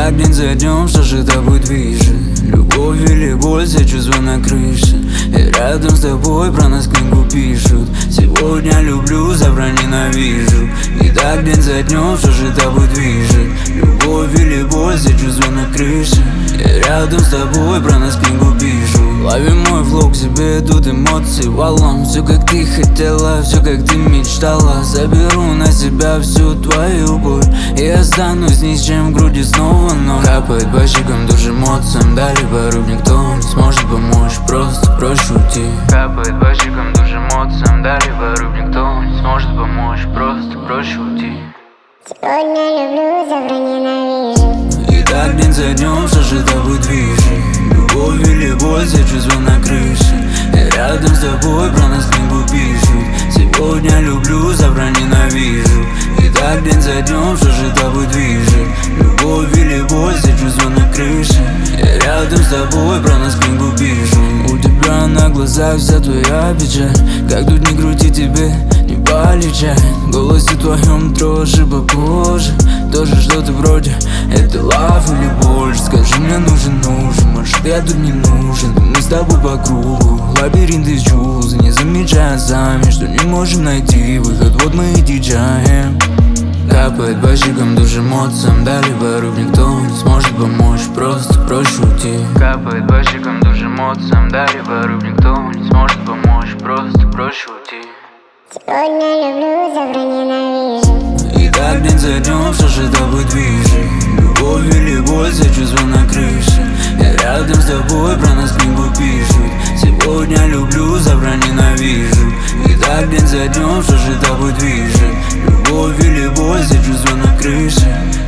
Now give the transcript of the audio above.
так день за днем, что же тобой движет? Любовь или боль, все чувства на крыше. И рядом с тобой про нас книгу пишут. Сегодня люблю, завтра ненавижу. И так день за днем, что же тобой движет? Любовь или боль, все чувства на крыше. И рядом с тобой про нас книгу пишут. Лови мой флоу, к себе идут эмоции валом. Все как ты хотела, все как ты мечтала. Заберу на себя всю твою боль и останусь ни с чем в груди снова ноль. Капает по щекам душ эмоциям, дали порыв, никто не сможет помочь, просто проще уйти. Капает по щекам душ эмоциям, дали порыв, никто не сможет помочь, просто проще уйти. Сегодня люблю, завтра ненавижу. И так день за днем, что же тобой движет? Любовь или боль, все чувства на крыше. И рядом с тобой про нас книгу пишут. Сегодня люблю, завтра ненавижу. И так день за днем, что же тобой движет? Любовь или боль, все чувства на крыше. И рядом с тобой про нас книгу пишут. У тебя на глазах вся твоя печаль. Как тут не крути, тебе не полегчает. В голосе твоем дрожь по коже. Тоже что-то вроде это лав или больше. Скажи, мне нужен, может я тут не нужен. Мы с тобой по кругу, лабиринт из чувств. Не замечая сами, что не можем найти выход, вот мы и дичаем. Капает по щекам душ эмоциям, дали порыв, никто не сможет помочь, просто проще уйти. Капает по щекам душ эмоциям, дали порыв, никто не сможет помочь, просто проще уйти. Сегодня люблю, завтра ненавижу. И так день за днем, что же тобой движет? Любовь или боль, все чувства на крыше. И рядом с тобой про нас книгу пишут. Сегодня люблю, завтра ненавижу. И так день за днем, что же тобой движет? Любовь или боль, все чувства на крыше.